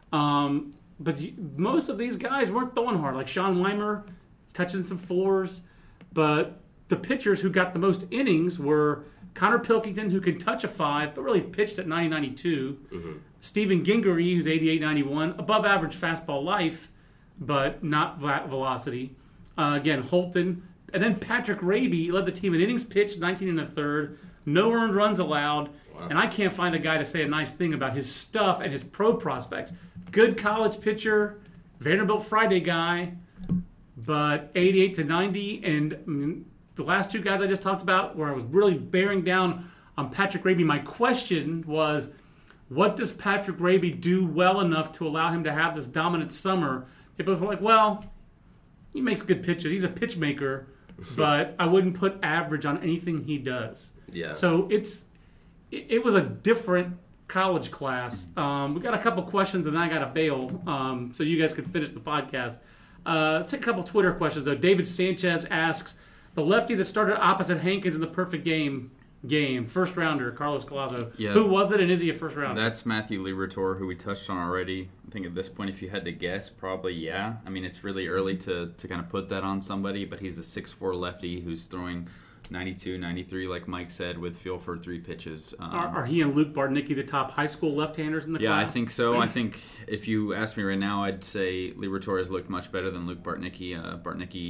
But most of these guys weren't throwing hard, like Sean Weimer, touching some fours. But the pitchers who got the most innings were Connor Pilkington, who can touch a 5, but really pitched at 90-92. Stephen Gingery, who's 88-91, above average fastball life, but not velocity. Again, Holton. And then Patrick Raby led the team in innings pitched, 19 1/3, no earned runs allowed. Wow. And I can't find a guy to say a nice thing about his stuff and his pro prospects. Good college pitcher, Vanderbilt Friday guy, but 88-90. And the last two guys I just talked about, where I was really bearing down on Patrick Raby, my question was, what does Patrick Raby do well enough to allow him to have this dominant summer? They both were like, well, he makes good pitches. He's a pitch maker, but I wouldn't put average on anything he does. Yeah. So it was a different college class. We got a couple questions, and I got to bail, so you guys can finish the podcast. Let's take a couple Twitter questions, though. David Sanchez asks, the lefty that started opposite Hankins in the perfect game, first rounder, Carlos Collazo. Yeah. Who was it, and is he a first rounder? That's Matthew Liberatore, who we touched on already. I think at this point, if you had to guess, probably yeah. I mean, it's really early to kind of put that on somebody, but he's a 6'4 lefty who's throwing 92, 93, like Mike said, with feel for 3 pitches. Are he and Luke Bartnicki the top high school left-handers in the class? Yeah, I think so. I think if you ask me right now, I'd say Liberatore has looked much better than Luke Bartnicki. Bartnicki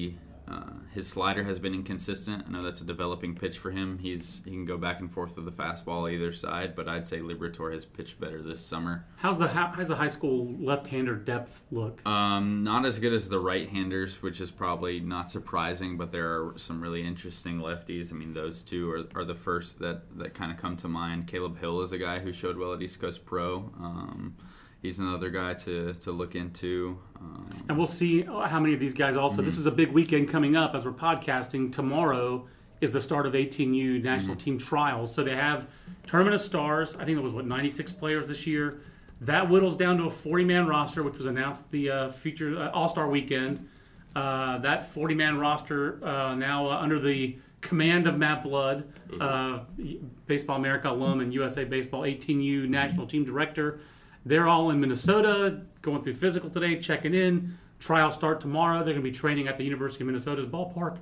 his slider has been inconsistent. I know that's a developing pitch for him. He can go back and forth with the fastball either side, but I'd say Liberatore has pitched better this summer. How's the high school left-hander depth look? Not as good as the right-handers, which is probably not surprising, but there are some really interesting lefties. I mean, those two are the first that kind of come to mind. Caleb Hill is a guy who showed well at East Coast Pro. He's another guy to look into. And we'll see how many of these guys also. This is a big weekend coming up as we're podcasting. Tomorrow is the start of 18U national team trials. So they have Tournament of Stars. I think it was, 96 players this year. That whittles down to a 40-man roster, which was announced at the future All-Star weekend. That 40-man roster now under the command of Matt Blood, Baseball America alum and USA Baseball 18U national team director. They're all in Minnesota, going through physicals today, checking in. Trials start tomorrow. They're going to be training at the University of Minnesota's ballpark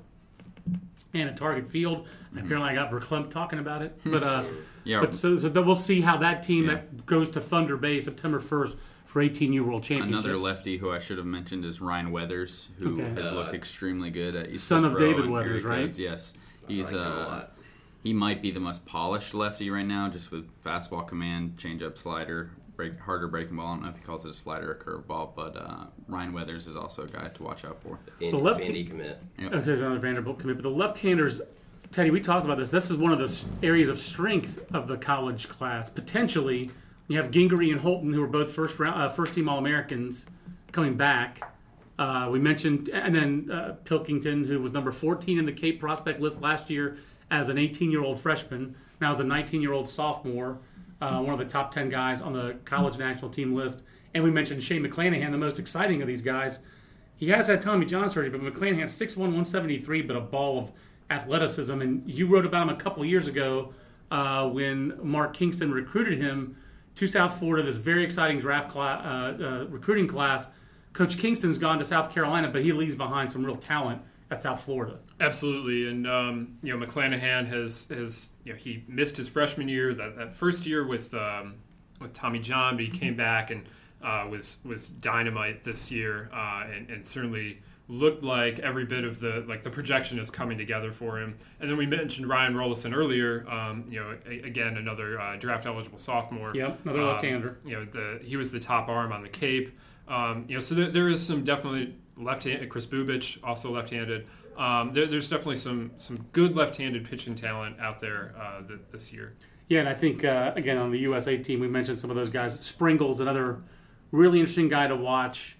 and at Target Field. Apparently, I got Verklempt talking about it. But so we'll see how that team that goes to Thunder Bay September 1st for 18U World Championships. Another lefty who I should have mentioned is Ryan Weathers, who has looked extremely good at East Son Coast of Pro David and Weathers, Erie right? Codes. Yes. He's I like him a lot. he might be the most polished lefty right now, just with fastball command, changeup, slider, harder breaking ball. I don't know if he calls it a slider or curveball, but Ryan Weathers is also a guy to watch out for. Vandy commit. There's another Vanderbilt commit. But the left-handers, Teddy, we talked about this. This is one of the areas of strength of the college class. Potentially, you have Gingery and Holton, who are both first-team All-Americans, coming back. We mentioned, and then Pilkington, who was number 14 in the Cape prospect list last year as an 18-year-old freshman, now as a 19-year-old sophomore, one of the top 10 guys on the college national team list. And we mentioned Shane McClanahan, the most exciting of these guys. He has had Tommy John surgery, but McClanahan 6'1", 173, but a ball of athleticism. And you wrote about him a couple years ago when Mark Kingston recruited him to South Florida, this very exciting draft recruiting class. Coach Kingston's gone to South Carolina, but he leaves behind some real talent at South Florida. Absolutely, and McClanahan has he missed his freshman year, that first year with Tommy John, but he came back and was dynamite this year, and certainly looked like every bit of the projection is coming together for him. And then we mentioned Ryan Rollison earlier. Again, another draft eligible sophomore. Yep, another left-hander. He was the top arm on the Cape. So there is some definitely left-handed. Chris Bubich, also left-handed. There's definitely some good left-handed pitching talent out there this year. Yeah, and I think, again, on the USA team, we mentioned some of those guys. Springle's another really interesting guy to watch.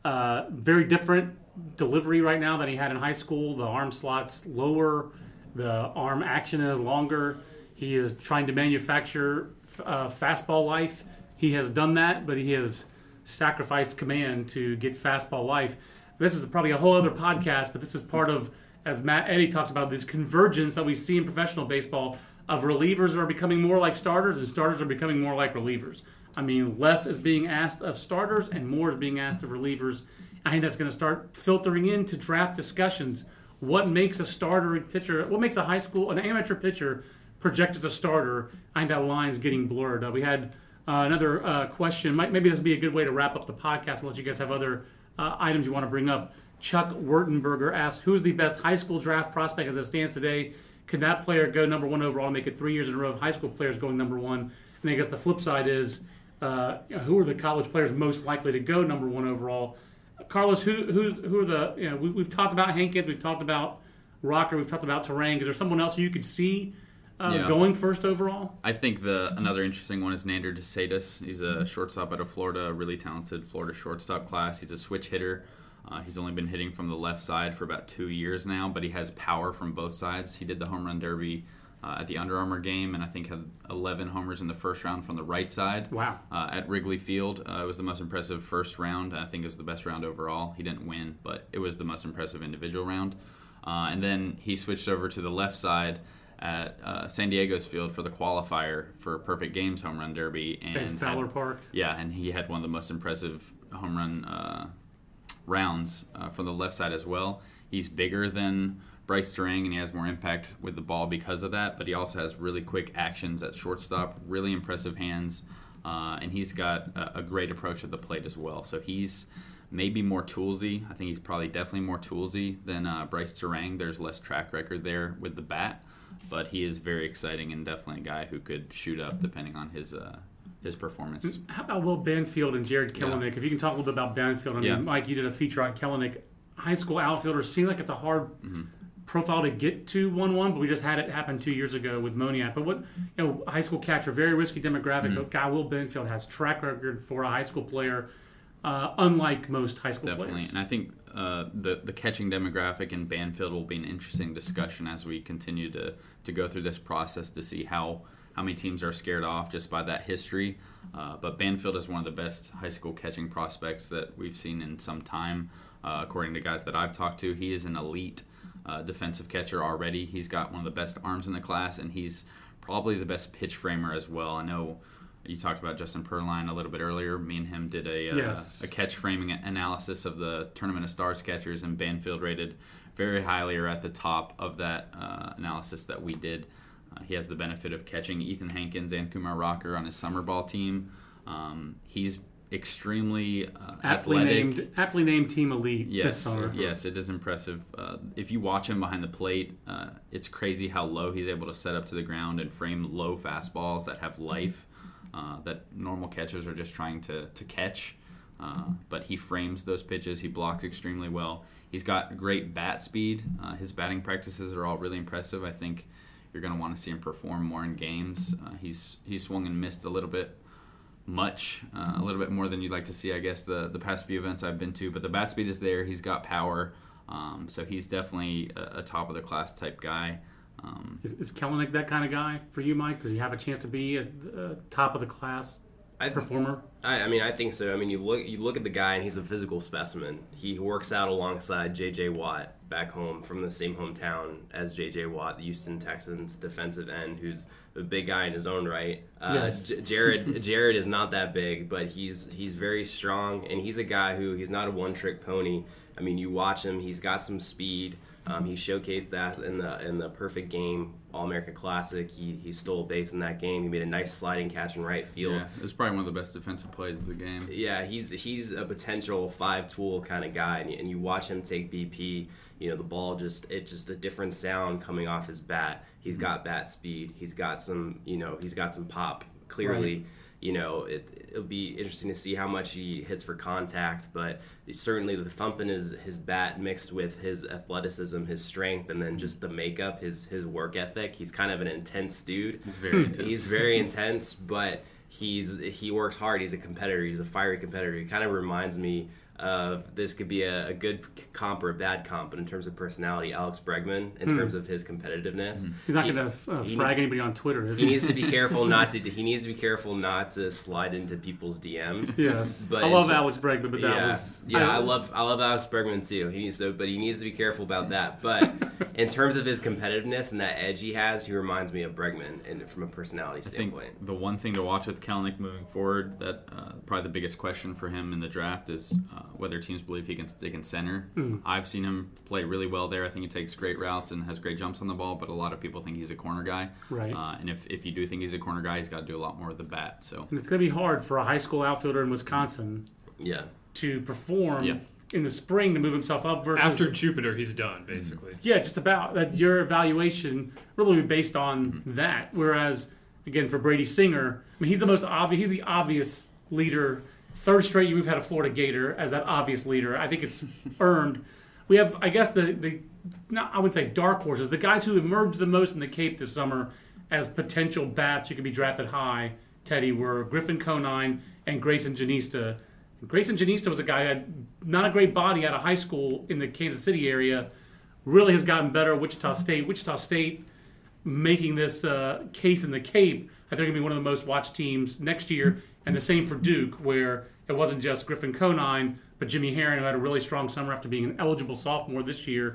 Very different delivery right now than he had in high school. The arm slot's lower. The arm action is longer. He is trying to manufacture fastball life. He has done that, but he has sacrificed command to get fastball life. This is probably a whole other podcast, but this is part of, as Matt Eddy talks about, this convergence that we see in professional baseball of relievers are becoming more like starters and starters are becoming more like relievers. I mean, less is being asked of starters and more is being asked of relievers. I think that's going to start filtering into draft discussions. What makes a starter pitcher, what makes an amateur pitcher project as a starter? I think that line's getting blurred. We had another question. Maybe this would be a good way to wrap up the podcast unless you guys have other items you want to bring up. Chuck Wertenberger asked, who's the best high school draft prospect as it stands today? Can that player go number one overall and make it 3 years in a row of high school players going number one? And I guess the flip side is, who are the college players most likely to go number one overall? Carlos, who are the, we've talked about Hankins, we've talked about Rocker, we've talked about Terang. Is there someone else you could see going first overall? I think another interesting one is Nander DeSatis. He's a shortstop out of Florida, a really talented Florida shortstop class. He's a switch hitter. He's only been hitting from the left side for about 2 years now, but he has power from both sides. He did the home run derby at the Under Armour game, and I think had 11 homers in the first round from the right side. Wow. At Wrigley Field. It was the most impressive first round. I think it was the best round overall. He didn't win, but it was the most impressive individual round. And then he switched over to the left side at San Diego's field for the qualifier for Perfect Games home run derby. And Fowler Park. Yeah, and he had one of the most impressive home run rounds from the left side as well. He's bigger than Bryce Terang, and he has more impact with the ball because of that, but he also has really quick actions at shortstop, really impressive hands, and he's got a great approach at the plate as well. So he's maybe more toolsy. I think he's probably definitely more toolsy than Bryce Terang. There's less track record there with the bat, but he is very exciting and definitely a guy who could shoot up depending on his performance. How about Will Banfield and Jared Kelenic? If you can talk a little bit about Banfield. I mean, Mike, you did a feature on Kelenic. High school outfielders seem like it's a hard profile to get to 1-1, but we just had it happen 2 years ago with Moniak. But high school catcher, very risky demographic, but guy Will Banfield has track record for a high school player, unlike most high school players. And I think the catching demographic in Banfield will be an interesting discussion as we continue to go through this process to see how many teams are scared off just by that history. But Banfield is one of the best high school catching prospects that we've seen in some time. According to guys that I've talked to, he is an elite defensive catcher already. He's got one of the best arms in the class, and he's probably the best pitch framer as well. I know you talked about Justin Perline a little bit earlier. Me and him did a catch framing analysis of the Tournament of Stars catchers, and Banfield rated very highly or at the top of that analysis that we did. He has the benefit of catching Ethan Hankins and Kumar Rocker on his summer ball team. He's extremely athletic. Aptly named Team Elite this summer. Yes, it is impressive. If you watch him behind the plate, it's crazy how low he's able to set up to the ground and frame low fastballs that have life that normal catchers are just trying to catch. But he frames those pitches. He blocks extremely well. He's got great bat speed. His batting practices are all really impressive. I think you're going to want to see him perform more in games. He's swung and missed a little bit more than you'd like to see, I guess, the past few events I've been to. But the bat speed is there. He's got power. So he's definitely a top-of-the-class type guy. Is Kelenic that kind of guy for you, Mike? Does he have a chance to be a top-of-the-class performer? I mean, I think so. I mean, you look at the guy, and he's a physical specimen. He works out alongside J.J. Watt back home from the same hometown as J.J. Watt, the Houston Texans defensive end, who's a big guy in his own right. Yes. Jared is not that big, but he's very strong, and he's a guy who he's not a one-trick pony. I mean, you watch him; he's got some speed. He showcased that in the perfect game, All-America Classic. He stole a base in that game. He made a nice sliding catch in right field. Yeah, it was probably one of the best defensive plays of the game. Yeah, he's a potential five-tool kind of guy, and you watch him take BP. The ball it's just a different sound coming off his bat. He's got bat speed. He's got some pop. Clearly, right. It'll be interesting to see how much he hits for contact, but certainly the thumping is his bat mixed with his athleticism, his strength, and then just the makeup, his work ethic. He's kind of an intense dude. He's very intense. He's very intense, but he works hard. He's a competitor. He's a fiery competitor. He kind of reminds me of, this could be a good comp or a bad comp, but in terms of personality, Alex Bregman, in terms of his competitiveness. He's not going to frag anybody on Twitter, is he? He needs to be careful not to slide into people's DMs. Yes. But I love Alex Bregman, but I love Alex Bregman too. But he needs to be careful about that. But in terms of his competitiveness and that edge he has, he reminds me of Bregman and from a personality standpoint. I think the one thing to watch with Kelenic moving forward, that probably the biggest question for him in the draft is whether teams believe he can stick in center. I've seen him play really well there. I think he takes great routes and has great jumps on the ball, but a lot of people think he's a corner guy. Right. And if you do think he's a corner guy, he's got to do a lot more with the bat. So. And it's going to be hard for a high school outfielder in Wisconsin to perform in the spring to move himself up versus... After Jupiter, he's done, basically. Yeah, just about. Your evaluation really will be based on that. Whereas, again, for Brady Singer, I mean, he's the obvious leader. Third straight year we've had a Florida Gator as that obvious leader. I think it's earned. We have, I guess, I wouldn't say dark horses, the guys who emerged the most in the Cape this summer as potential bats who could be drafted high, Teddy, were Griffin Conine and Grayson Janista. Grayson Janista was a guy who had not a great body out of high school in the Kansas City area, really has gotten better at Wichita State making this case in the Cape. I think they're going to be one of the most watched teams next year. And the same for Duke, where it wasn't just Griffin Conine, but Jimmy Herron, who had a really strong summer after being an eligible sophomore this year.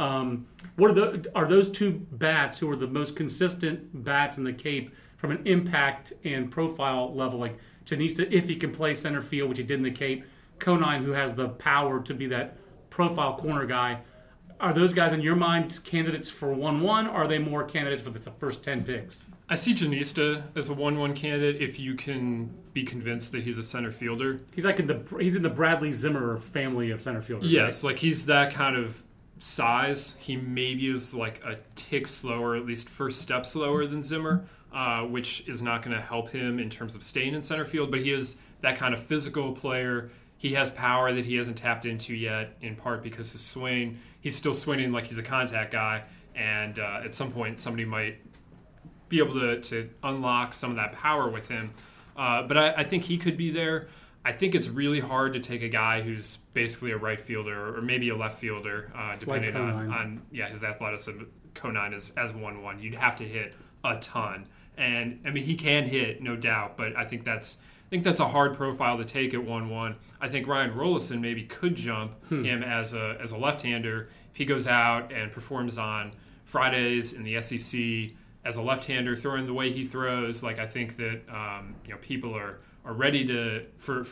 Are those two bats who are the most consistent bats in the Cape from an impact and profile level? Like Janista, if he can play center field, which he did in the Cape. Conine, who has the power to be that profile corner guy. Are those guys, in your mind, candidates for 1-1, or are they more candidates for the first 10 picks? I see Janista as a 1-1 candidate if you can be convinced that he's a center fielder. He's like he's in the Bradley Zimmer family of center fielders. Yes, right? like he's that kind of size. He maybe is like a tick slower, at least first step slower than Zimmer, which is not going to help him in terms of staying in center field. But he is that kind of physical player. He has power that he hasn't tapped into yet, in part because his swing, he's still swinging like he's a contact guy. And at some point, somebody might be able to unlock some of that power with him. But I think he could be there. I think it's really hard to take a guy who's basically a right fielder or maybe a left fielder, depending on his athleticism. Conine as 1-1. You'd have to hit a ton. And, I mean, he can hit, no doubt, but I think that's a hard profile to take at 1-1. I think Ryan Rollison maybe could jump him as a left-hander if he goes out and performs on Fridays in the SEC as a left-hander, throwing the way he throws. Like, I think that people are ready to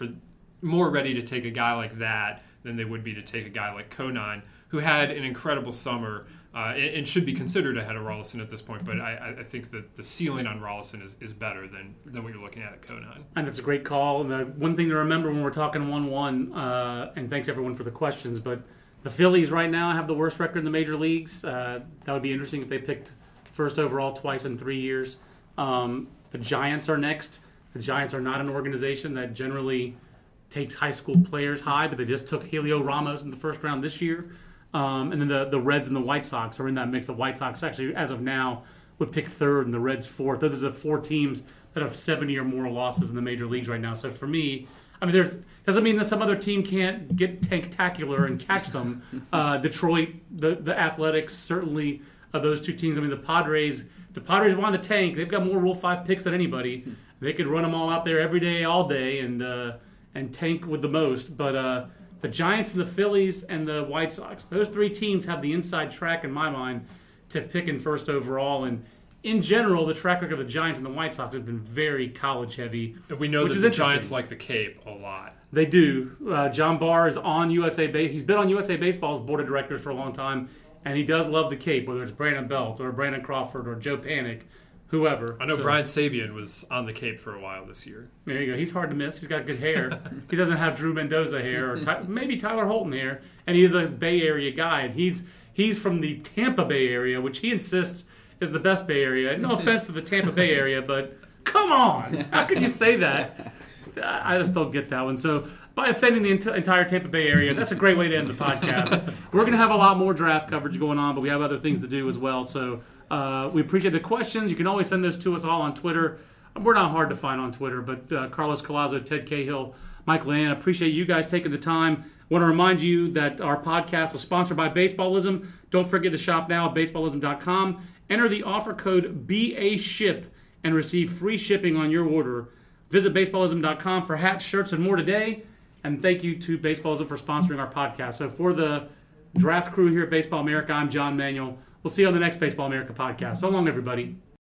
more ready to take a guy like that than they would be to take a guy like Conine, who had an incredible summer and should be considered ahead of Rollison at this point. But I think that the ceiling on Rollison is better than what you're looking at Conine. And it's a great call. And the one thing to remember when we're talking 1-1, and thanks everyone for the questions, but the Phillies right now have the worst record in the major leagues. That would be interesting if they picked first overall twice in 3 years. The Giants are next. The Giants are not an organization that generally takes high school players high, but they just took Helio Ramos in the first round this year. And then the Reds and the White Sox are in that mix. The White Sox actually, as of now, would pick third and the Reds fourth. Those are the 4 teams that have 70 or more losses in the major leagues right now. So for me, I mean, doesn't mean that some other team can't get tanktacular and catch them. Detroit, the Athletics, certainly those 2 teams. I mean, the Padres want to tank. They've got more Rule 5 picks than anybody. They could run them all out there every day, all day, and tank with the most. But the Giants and the Phillies and the White Sox, those 3 teams have the inside track in my mind to pick in first overall. And in general, the track record of the Giants and the White Sox has been very college heavy. We know that the Giants like the Cape a lot. They do. John Barr is on USA Baseball. He's been on USA Baseball's board of directors for a long time, and he does love the Cape, whether it's Brandon Belt or Brandon Crawford or Joe Panic, whoever. I know Brian Sabian was on the Cape for a while this year. There you go. He's hard to miss. He's got good hair. He doesn't have Drew Mendoza hair or maybe Tyler Holton hair, and he is a Bay Area guy. And he's from the Tampa Bay area, which he insists is the best Bay Area. No offense to the Tampa Bay area, but come on. How can you say that? I just don't get that one. So by offending the entire Tampa Bay area, that's a great way to end the podcast. We're going to have a lot more draft coverage going on, but we have other things to do as well. So we appreciate the questions. You can always send those to us all on Twitter. We're not hard to find on Twitter, but Carlos Collazo, Ted Cahill, Michael Ann, appreciate you guys taking the time. I want to remind you that our podcast was sponsored by Baseballism. Don't forget to shop now at baseballism.com. Enter the offer code BASHIP and receive free shipping on your order. Visit baseballism.com for hats, shirts, and more today. And thank you to Baseballism for sponsoring our podcast. So for the draft crew here at Baseball America, I'm John Manuel. We'll see you on the next Baseball America podcast. So long, everybody.